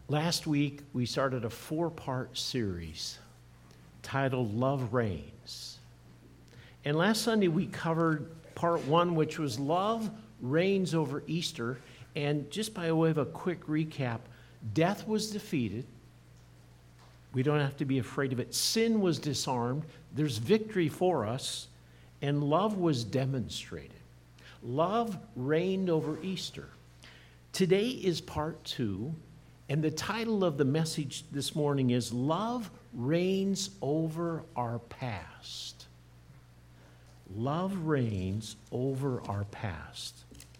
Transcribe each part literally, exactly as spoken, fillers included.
Last week, we started a four-part series titled Love Reigns. And last Sunday, we covered part one, which was Love Reigns over Easter. And just by way of a quick recap, death was defeated. We don't have to be afraid of it. Sin was disarmed. There's victory for us. And love was demonstrated. Love reigned over Easter. Today is part two. And the title of the message this morning is Love Reigns Over Our Past. Love reigns over our past.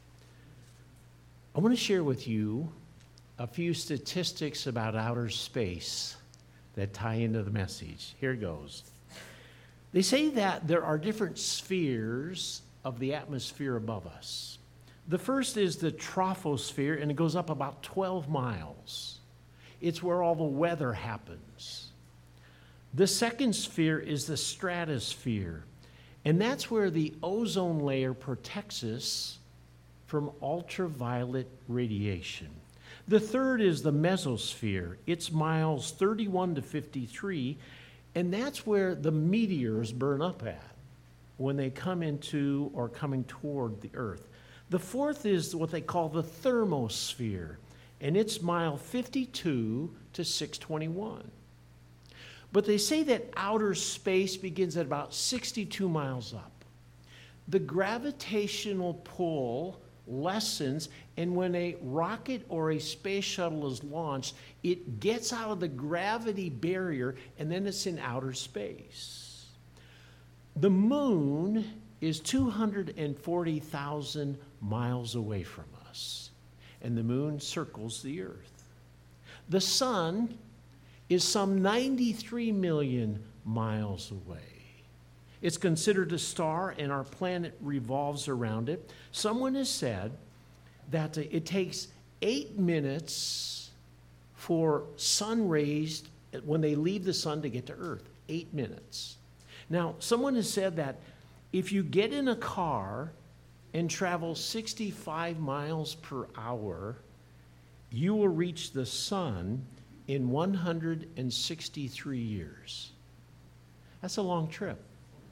I want to share with you a few statistics about outer space that tie into the message. Here it goes. They say that there are different spheres of the atmosphere above us. The first is the troposphere, and it goes up about twelve miles. It's where all the weather happens. The second sphere is the stratosphere, and that's where the ozone layer protects us from ultraviolet radiation. The third is the mesosphere. It's miles thirty-one to fifty-three, and that's where the meteors burn up at when they come into or coming toward the Earth. The fourth is what they call the thermosphere, and it's mile fifty-two to six twenty-one. But they say that outer space begins at about sixty-two miles up. The gravitational pull lessens, and when a rocket or a space shuttle is launched, it gets out of the gravity barrier, and then it's in outer space. The moon is two hundred forty thousand miles away from us, and the moon circles the earth. The sun is some ninety-three million miles away. It's considered a star, and our planet revolves around it. Someone has said that it takes eight minutes for sun rays when they leave the sun to get to Earth. Eight minutes. Now, someone has said that if you get in a car and travel sixty-five miles per hour, you will reach the sun in one hundred sixty-three years. That's a long trip.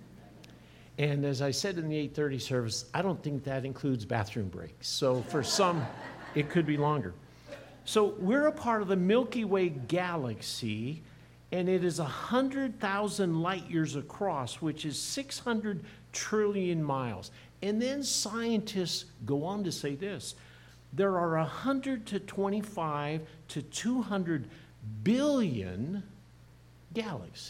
And as I said in the eight thirty service, I don't think that includes bathroom breaks. So for some, it could be longer. So we're a part of the Milky Way galaxy, and it is one hundred thousand light years across, which is six hundred trillion miles. And then scientists go on to say this: there are one hundred to twenty-five to two hundred billion galaxies.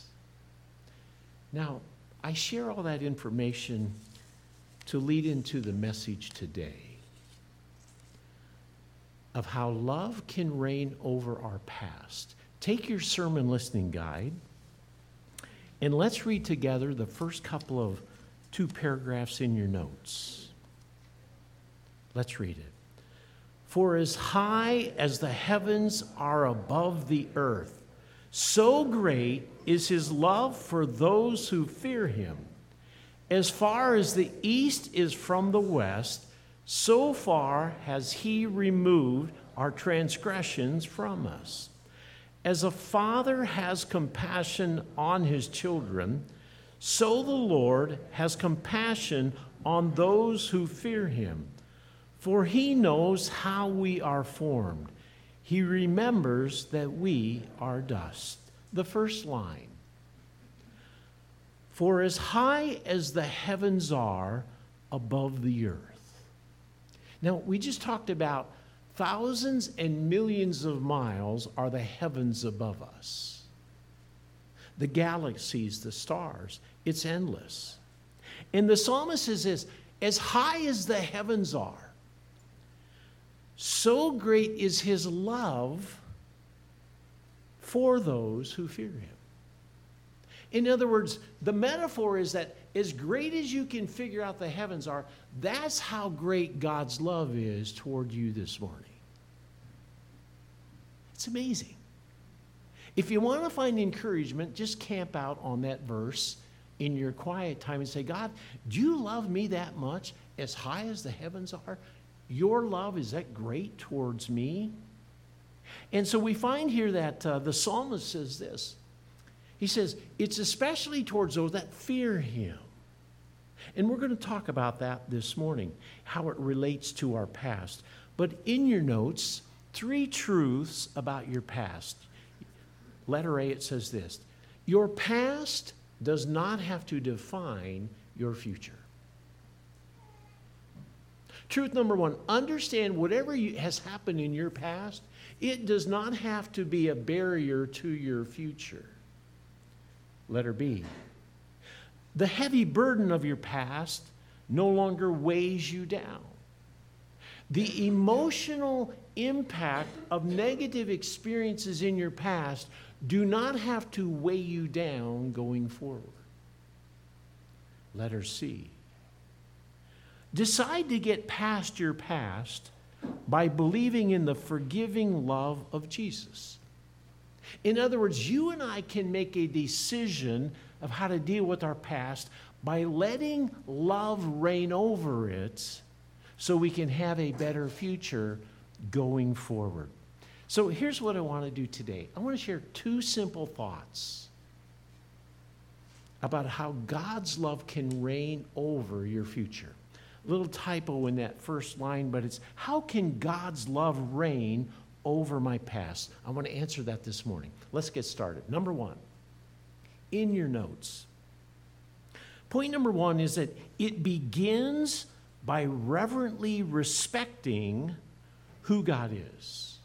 Now, I share all that information to lead into the message today of how love can reign over our past. Take your sermon listening guide, and let's read together the first couple of two paragraphs in your notes. Let's read it. For as high as the heavens are above the earth, so great is his love for those who fear him. As far as the east is from the west, so far has he removed our transgressions from us. As a father has compassion on his children, so the Lord has compassion on those who fear him. For he knows how we are formed. He remembers that we are dust. The first line. For as high as the heavens are above the earth. Now, we just talked about thousands and millions of miles are the heavens above us. The galaxies, the stars, it's endless. And the psalmist says this: as high as the heavens are, so great is his love for those who fear him. In other words, the metaphor is that as great as you can figure out the heavens are, that's how great God's love is toward you this morning. It's amazing. If you want to find encouragement, just camp out on that verse in your quiet time and say, God, do you love me that much, as high as the heavens are? Your love, is that great towards me? And so we find here that uh, the psalmist says this. He says, it's especially towards those that fear him. And we're going to talk about that this morning, how it relates to our past. But in your notes, three truths about your past. Letter A, it says this. Your past does not have to define your future. Truth number one, understand whatever you, has happened in your past, it does not have to be a barrier to your future. Letter B, the heavy burden of your past no longer weighs you down. The emotional impact of negative experiences in your past do not have to weigh you down going forward. Letter C, decide to get past your past by believing in the forgiving love of Jesus. In other words, you and I can make a decision of how to deal with our past by letting love reign over it so we can have a better future going forward. So here's what I want to do today. I want to share two simple thoughts about how God's love can reign over your future. A little typo in that first line, but it's how can God's love reign over my past? I want to answer that this morning. Let's get started. Number one, in your notes. Point number one is that it begins by reverently respecting who God is.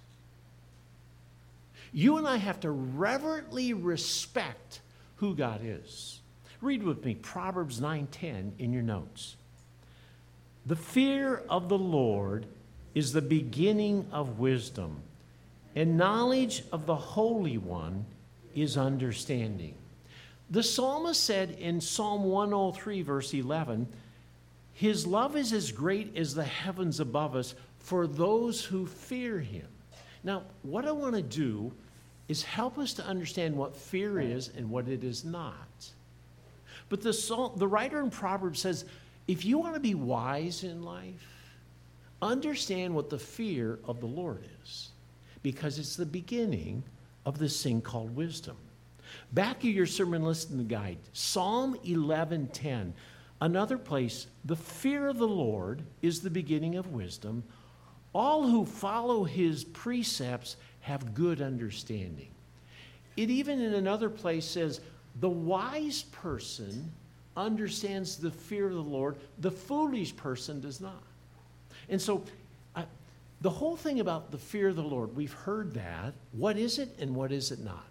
You and I have to reverently respect who God is. Read with me Proverbs nine ten in your notes. The fear of the Lord is the beginning of wisdom, and knowledge of the Holy One is understanding. The psalmist said in Psalm one oh three, verse eleven, his love is as great as the heavens above us for those who fear him. Now, what I want to do is help us to understand what fear is and what it is not. But the, psalm, the writer in Proverbs says, if you want to be wise in life, understand what the fear of the Lord is, because it's the beginning of this thing called wisdom. Back of your sermon listening guide, Psalm eleven ten, another place, the fear of the Lord is the beginning of wisdom. All who follow his precepts have good understanding. It even in another place says, the wise person understands the fear of the Lord, the foolish person does not. And so I, the whole thing about the fear of the Lord, we've heard that. What is it and what is it not?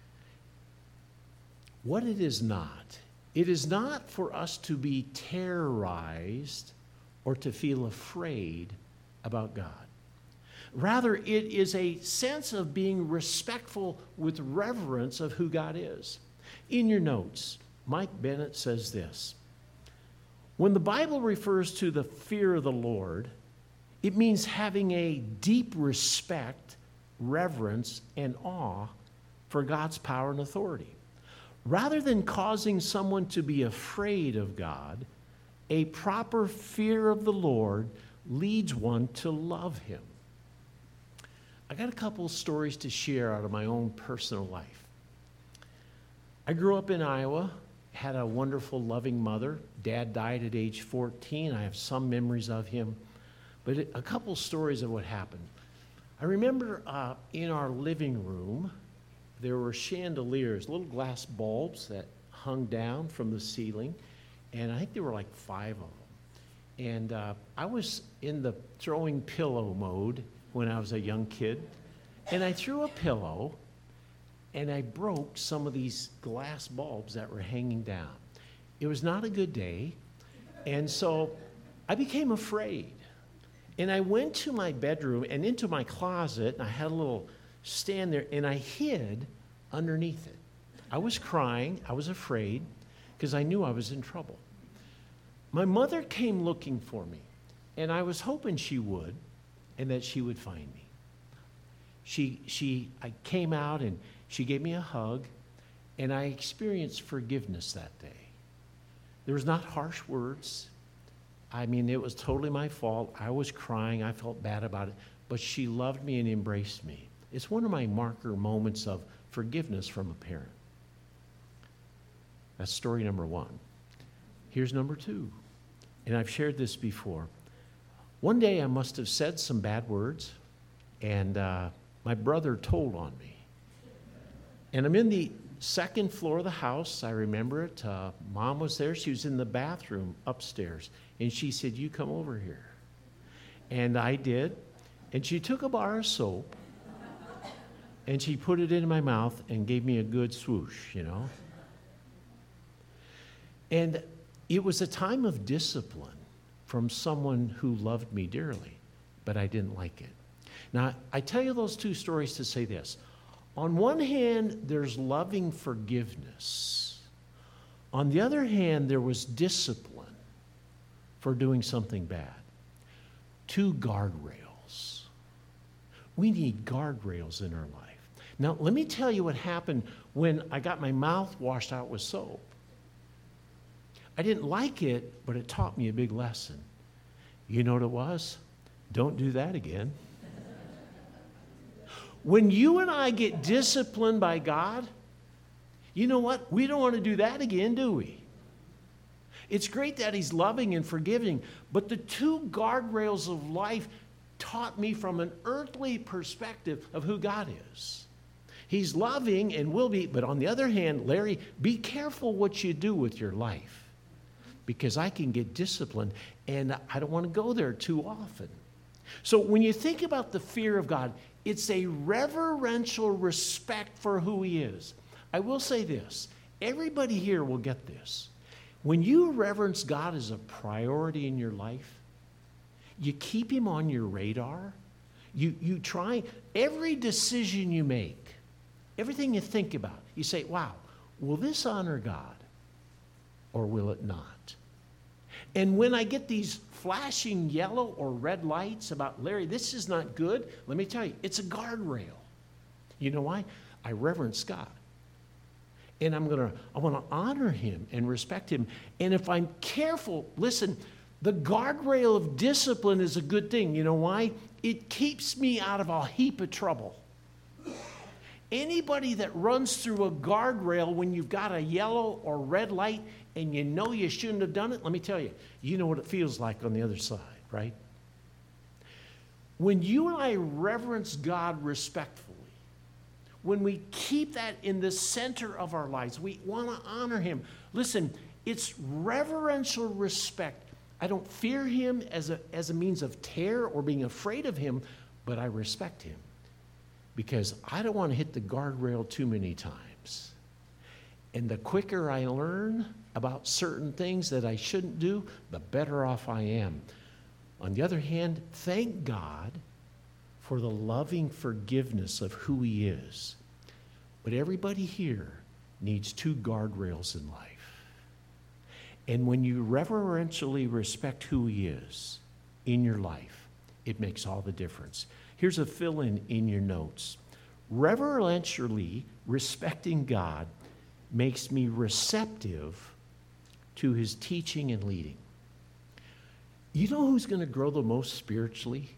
What it is not, it is not for us to be terrorized or to feel afraid about God. Rather, it is a sense of being respectful with reverence of who God is. In your notes, Mike Bennett says this. When the Bible refers to the fear of the Lord, it means having a deep respect, reverence, and awe for God's power and authority. Rather than causing someone to be afraid of God, a proper fear of the Lord leads one to love him. I got a couple of stories to share out of my own personal life. I grew up in Iowa, had a wonderful, loving mother. Dad died at age fourteen. I have some memories of him, but a couple stories of what happened. I remember uh, in our living room, there were chandeliers, little glass bulbs that hung down from the ceiling, and I think there were like five of them. And uh, I was in the throwing pillow mode when I was a young kid, and I threw a pillow, and I broke some of these glass bulbs that were hanging down. It was not a good day, and so I became afraid. And I went to my bedroom and into my closet, and I had a little stand there, and I hid underneath it. I was crying. I was afraid because I knew I was in trouble. My mother came looking for me, and I was hoping she would and that she would find me. She, she, I came out, and she gave me a hug, and I experienced forgiveness that day. There was not harsh words. I mean, it was totally my fault. I was crying. I felt bad about it. But she loved me and embraced me. It's one of my marker moments of forgiveness from a parent. That's story number one. Here's number two. And I've shared this before. One day I must have said some bad words, and uh, my brother told on me. And I'm in the second floor of the house. I remember it. Uh, Mom was there. She was in the bathroom upstairs. And she said, "You come over here." And I did. And she took a bar of soap, and she put it in my mouth and gave me a good swoosh, you know. And it was a time of discipline from someone who loved me dearly, but I didn't like it. Now, I tell you those two stories to say this. On one hand, there's loving forgiveness. On the other hand, there was discipline for doing something bad. Two guardrails. We need guardrails in our life. Now, let me tell you what happened when I got my mouth washed out with soap. I didn't like it, but it taught me a big lesson. You know what it was? Don't do that again. When you and I get disciplined by God, you know what? We don't want to do that again, do we? It's great that He's loving and forgiving, but the two guardrails of life taught me from an earthly perspective of who God is. He's loving and will be, but on the other hand, Larry, be careful what you do with your life, because I can get disciplined, and I don't want to go there too often. So when you think about the fear of God, it's a reverential respect for who He is. I will say this. Everybody here will get this. When you reverence God as a priority in your life, you keep Him on your radar. You, you try every decision you make, everything you think about, you say, wow, will this honor God or will it not? And when I get these flashing yellow or red lights about, Larry, this is not good, let me tell you, it's a guardrail. You know why? I reverence God. And I'm going to, I want to honor Him and respect Him. And if I'm careful, listen, the guardrail of discipline is a good thing. You know why? It keeps me out of a heap of trouble. Anybody that runs through a guardrail when you've got a yellow or red light and you know you shouldn't have done it, let me tell you, you know what it feels like on the other side, right? When you and I reverence God respectfully, when we keep that in the center of our lives, we want to honor Him. Listen, it's reverential respect. I don't fear Him as a, as a means of terror or being afraid of Him, but I respect Him because I don't want to hit the guardrail too many times. And the quicker I learn about certain things that I shouldn't do, the better off I am. On the other hand, thank God for the loving forgiveness of who He is. But everybody here needs two guardrails in life. And when you reverentially respect who He is in your life, it makes all the difference. Here's a fill-in in your notes. Reverentially respecting God makes me receptive to His teaching and leading. You know who's going to grow the most spiritually?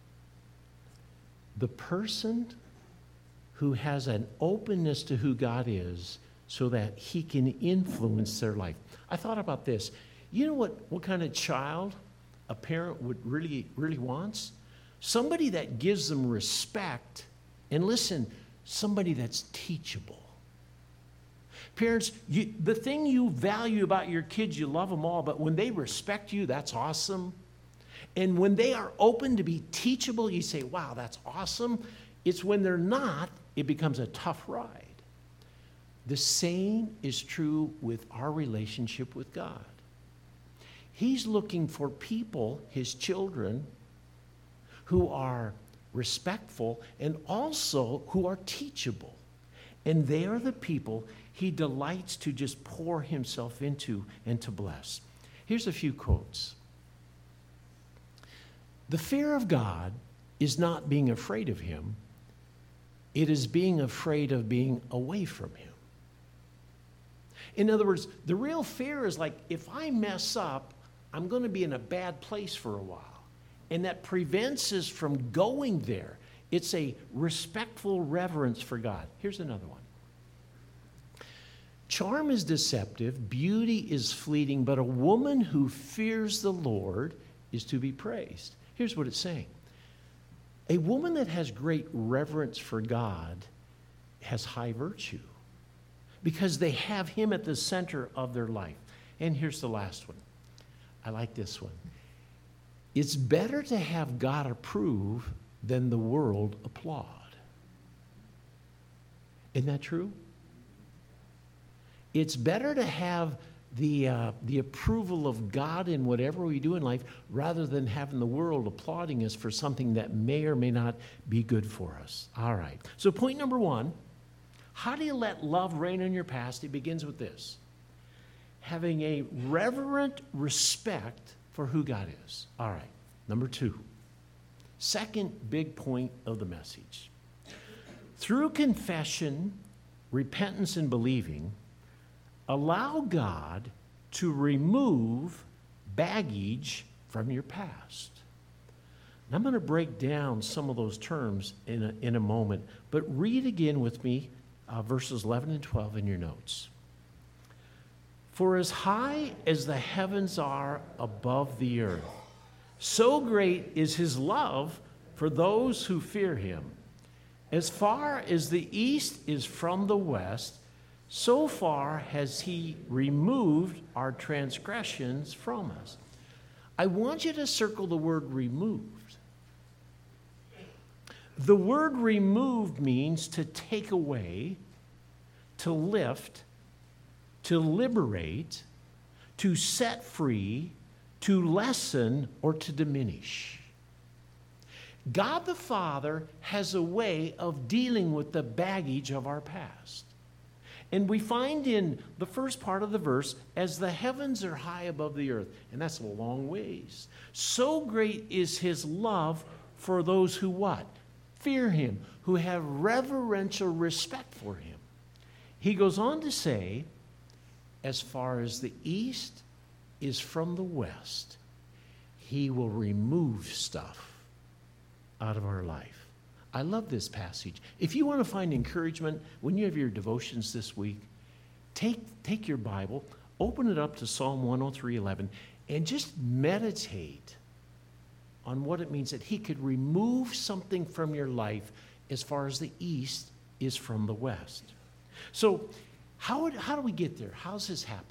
The person who has an openness to who God is so that He can influence their life. I thought about this. You know what, what kind of child a parent would really, really wants? Somebody that gives them respect, and listen, somebody that's teachable. Parents, you, the thing you value about your kids, you love them all, but when they respect you, that's awesome. And when they are open to be teachable, you say, wow, that's awesome. It's when they're not, it becomes a tough ride. The same is true with our relationship with God. He's looking for people, His children, who are respectful and also who are teachable. And they are the people He delights to just pour Himself into and to bless. Here's a few quotes. The fear of God is not being afraid of Him. It is being afraid of being away from Him. In other words, the real fear is like, if I mess up, I'm going to be in a bad place for a while. And that prevents us from going there. It's a respectful reverence for God. Here's another one. Charm is deceptive, beauty is fleeting, but a woman who fears the Lord is to be praised. Here's what it's saying. A woman that has great reverence for God has high virtue because they have him at the center of their life. And here's the last one. I like this one. It's better to have God approve than the world applaud. Isn't that true? It's better to have the, uh, the approval of God in whatever we do in life rather than having the world applauding us for something that may or may not be good for us. All right. So point number one, how do you let love reign in your past? It begins with this. Having a reverent respect for who God is. All right. Number two, second big point of the message. Through confession, repentance, and believing, allow God to remove baggage from your past. And I'm going to break down some of those terms in a, in a moment, but read again with me uh, verses eleven and twelve in your notes. For as high as the heavens are above the earth, so great is his love for those who fear him. As far as the east is from the west, so far has he removed our transgressions from us. I want you to circle the word removed. The word removed means to take away, to lift, to liberate, to set free, to lessen, or to diminish. God the Father has a way of dealing with the baggage of our past. And we find in the first part of the verse, as the heavens are high above the earth, and that's a long ways. So great is his love for those who what? Fear him, who have reverential respect for him. He goes on to say, as far as the east is from the west, he will remove stuff out of our life. I love this passage. If you want to find encouragement when you have your devotions this week, take, take your Bible, open it up to Psalm one oh three eleven, and just meditate on what it means that he could remove something from your life as far as the east is from the west. So how, how do we get there? How does this happen?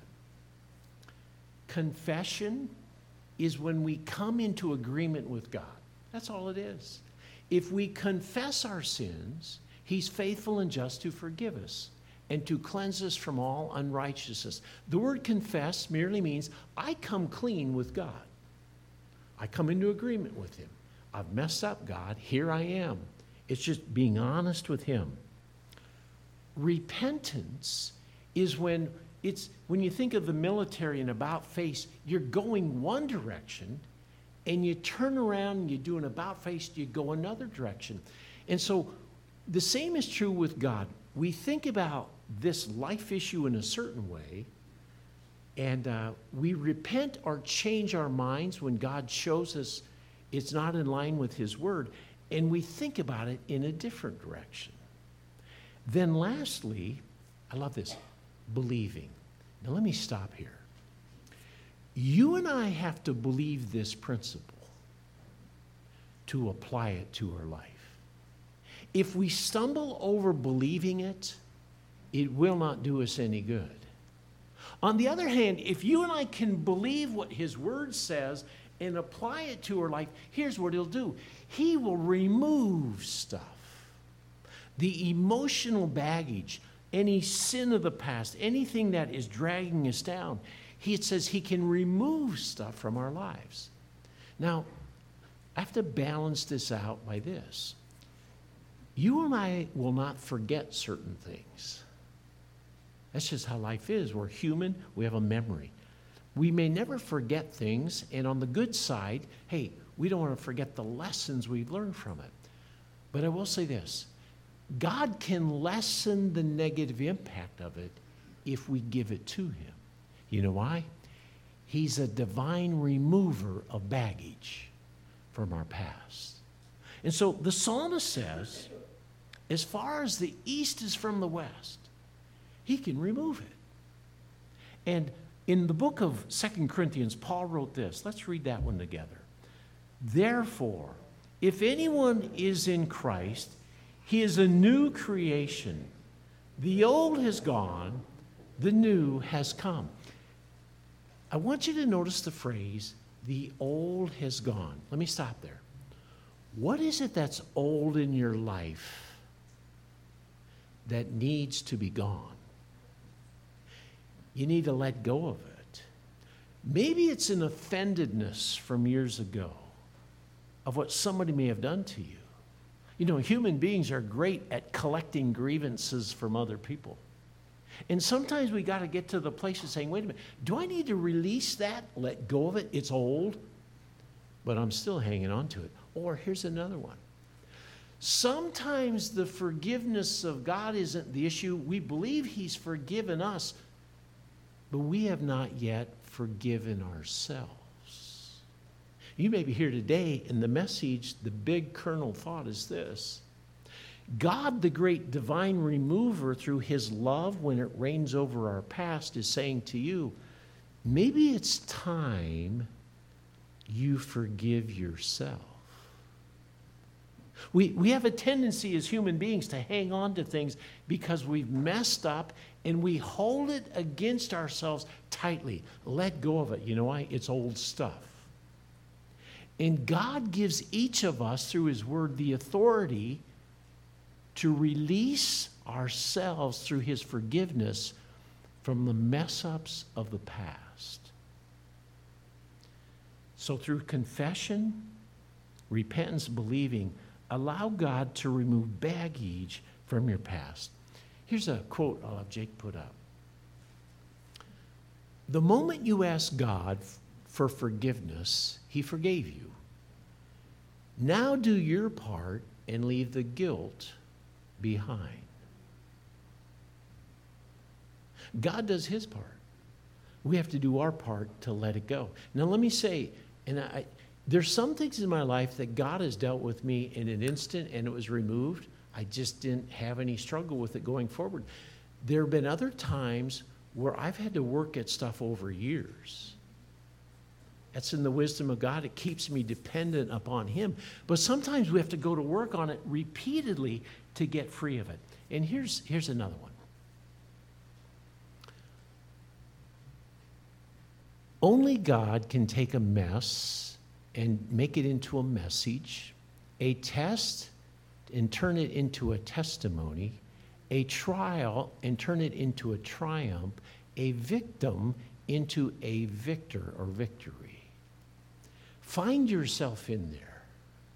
Confession is when we come into agreement with God. That's all it is. If we confess our sins, he's faithful and just to forgive us and to cleanse us from all unrighteousness. The word confess merely means I come clean with God. I come into agreement with him. I've messed up, God. Here I am. It's just being honest with him. Repentance is when it's when you think of the military and about face, you're going one direction, and you turn around and you do an about face, you go another direction. And so the same is true with God. We think about this life issue in a certain way, and uh, we repent or change our minds when God shows us it's not in line with his word, and we think about it in a different direction. Then lastly, I love this, believing. Now let me stop here. You and I have to believe this principle to apply it to our life. If we stumble over believing it, it will not do us any good. On the other hand, if you and I can believe what his word says and apply it to our life, here's what he'll do. He will remove stuff. The emotional baggage, any sin of the past, anything that is dragging us down, he it says he can remove stuff from our lives. Now, I have to balance this out by this. You and I will not forget certain things. That's just how life is. We're human. We have a memory. We may never forget things, and on the good side, hey, we don't want to forget the lessons we've learned from it. But I will say this. God can lessen the negative impact of it if we give it to him. You know why? He's a divine remover of baggage from our past. And so the psalmist says, as far as the east is from the west, he can remove it. And in the book of Second Corinthians, Paul wrote this. Let's read that one together. Therefore, if anyone is in Christ, he is a new creation. The old has gone, the new has come. I want you to notice the phrase, the old has gone. Let me stop there. What is it that's old in your life that needs to be gone? You need to let go of it. Maybe it's an offendedness from years ago of what somebody may have done to you. You know, human beings are great at collecting grievances from other people. And sometimes we got to get to the place of saying, wait a minute, do I need to release that, let go of it? It's old, but I'm still hanging on to it. Or here's another one. Sometimes the forgiveness of God isn't the issue. We believe he's forgiven us, but we have not yet forgiven ourselves. You may be here today, and the message, the big kernel thought is this. God, the great divine remover, through his love when it reigns over our past, is saying to you, maybe it's time you forgive yourself. We, we have a tendency as human beings to hang on to things because we've messed up, and we hold it against ourselves tightly. Let go of it. You know why? It's old stuff. And God gives each of us, through his word, the authority to release ourselves through his forgiveness from the mess-ups of the past. So through confession, repentance, believing, allow God to remove baggage from your past. Here's a quote I'll have Jake put up. The moment you ask God for forgiveness, he forgave you. Now do your part and leave the guilt behind. God does his part. We have to do our part to let it go. Now let me say, and I, there's some things in my life that God has dealt with me in an instant and it was removed. I just didn't have any struggle with it going forward. There have been other times where I've had to work at stuff over years. That's in the wisdom of God. It keeps me dependent upon him. But sometimes we have to go to work on it repeatedly to get free of it. And here's, here's another one. Only God can take a mess and make it into a message, a test and turn it into a testimony, a trial and turn it into a triumph, a victim into a victor or victory. Find yourself in there.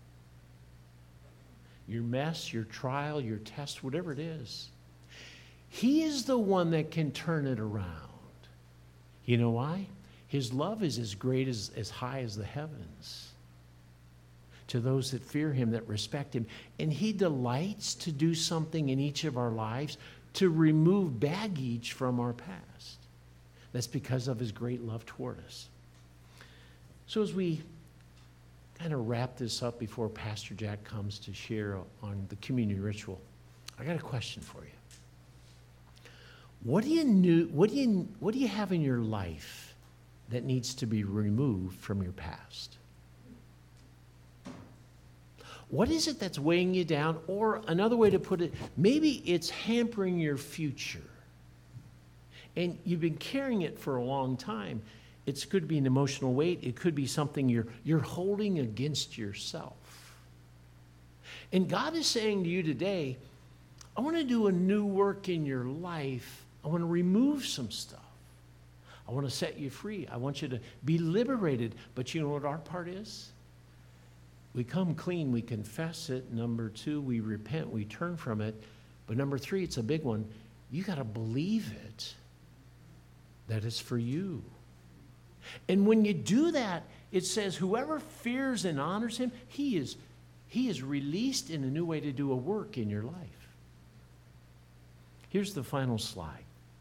Your mess, your trial, your test, whatever it is. He is the one that can turn it around. You know why? His love is as great as, as high as the heavens to those that fear him, that respect him. And he delights to do something in each of our lives to remove baggage from our past. That's because of his great love toward us. So as we kind of wrap this up before Pastor Jack comes to share on the communion ritual, I got a question for you. What do you new, what do you, what do you have in your life that needs to be removed from your past? What is it that's weighing you down? Or another way to put it, maybe it's hampering your future. And you've been carrying it for a long time. It could be an emotional weight. It could be something you're, you're holding against yourself. And God is saying to you today, I want to do a new work in your life. I want to remove some stuff. I want to set you free. I want you to be liberated. But you know what our part is? We come clean. We confess it. Number two, we repent. We turn from it. But number three, it's a big one. You got to believe it, that it's for you. And when you do that, it says whoever fears and honors him, he is, he is released in a new way to do a work in your life. Here's the final slide.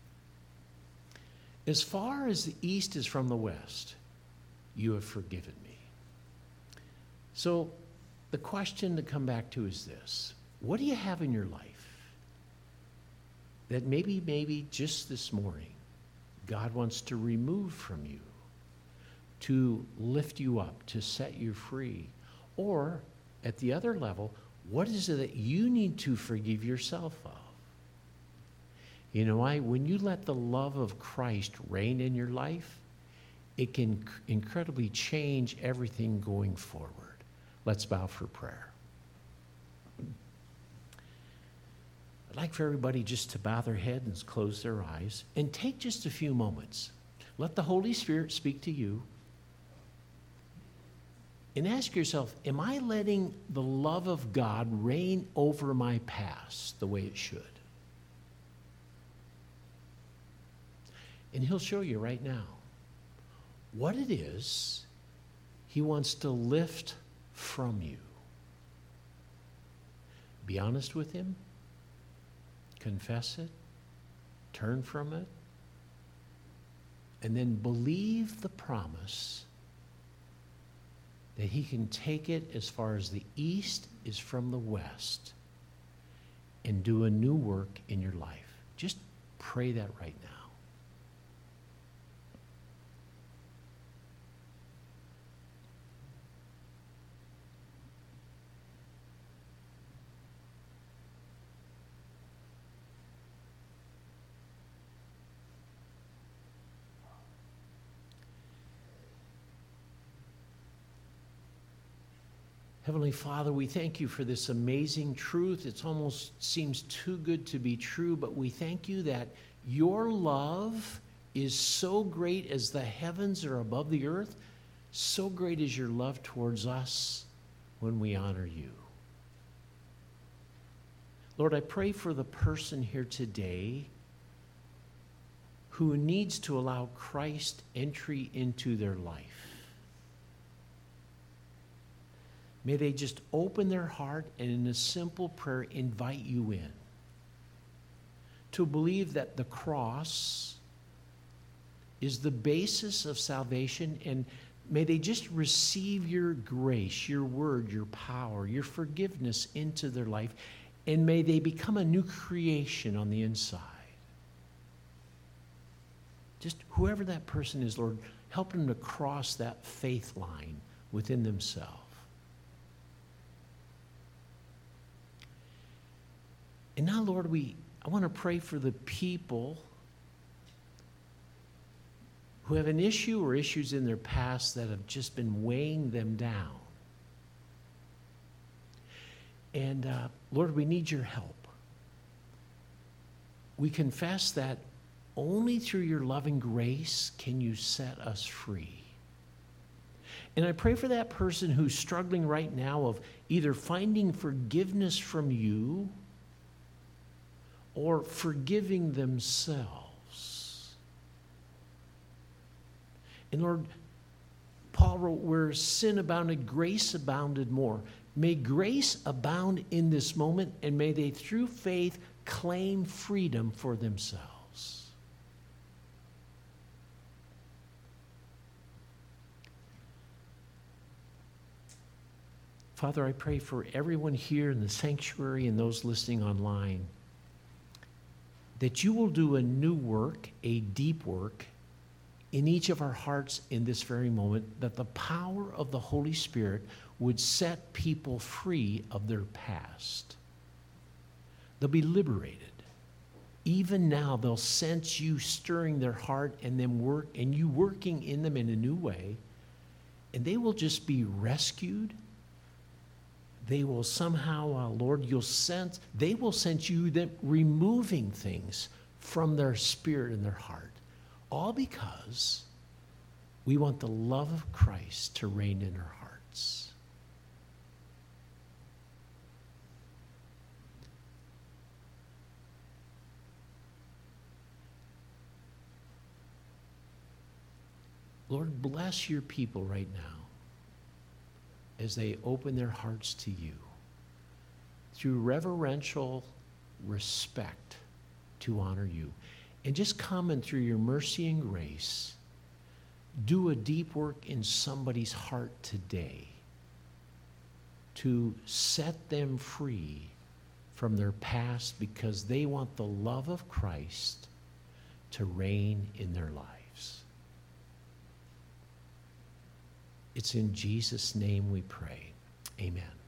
As far as the east is from the west, you have forgiven me. So the question to come back to is this. What do you have in your life that maybe, maybe just this morning, God wants to remove from you, to lift you up, to set you free? Or at the other level, what is it that you need to forgive yourself of? You know, I, when you let the love of Christ reign in your life, it can incredibly change everything going forward. Let's bow for prayer. I'd like for everybody just to bow their head and close their eyes and take just a few moments. Let the Holy Spirit speak to you. And ask yourself, am I letting the love of God reign over my past the way it should? And he'll show you right now what it is he wants to lift from you. Be honest with him. Confess it. Turn from it. And then believe the promise that he can take it as far as the east is from the west and do a new work in your life. Just pray that right now. Heavenly Father, we thank you for this amazing truth. It almost seems too good to be true, but we thank you that your love is so great as the heavens are above the earth. So great is your love towards us when we honor you. Lord, I pray for the person here today who needs to allow Christ entry into their life. May they just open their heart and in a simple prayer invite you in to believe that the cross is the basis of salvation, and may they just receive your grace, your word, your power, your forgiveness into their life, and may they become a new creation on the inside. Just whoever that person is, Lord, help them to cross that faith line within themselves. And now, Lord, we I want to pray for the people who have an issue or issues in their past that have just been weighing them down. And uh, Lord, we need your help. We confess that only through your loving grace can you set us free. And I pray for that person who's struggling right now of either finding forgiveness from you or forgiving themselves. And Lord, Paul wrote, where sin abounded, grace abounded more. May grace abound in this moment, and may they through faith claim freedom for themselves. Father, I pray for everyone here in the sanctuary and those listening online, that you will do a new work, a deep work, in each of our hearts in this very moment, that the power of the Holy Spirit would set people free of their past. They'll be liberated. Even now, they'll sense you stirring their heart and them work, and you working in them in a new way, and they will just be rescued. They will somehow, uh, Lord, you'll sense, they will sense you that removing things from their spirit and their heart. All because we want the love of Christ to reign in our hearts. Lord, bless your people right now as they open their hearts to you through reverential respect to honor you. And just come and through your mercy and grace, do a deep work in somebody's heart today to set them free from their past because they want the love of Christ to reign in their lives. It's in Jesus' name we pray. Amen.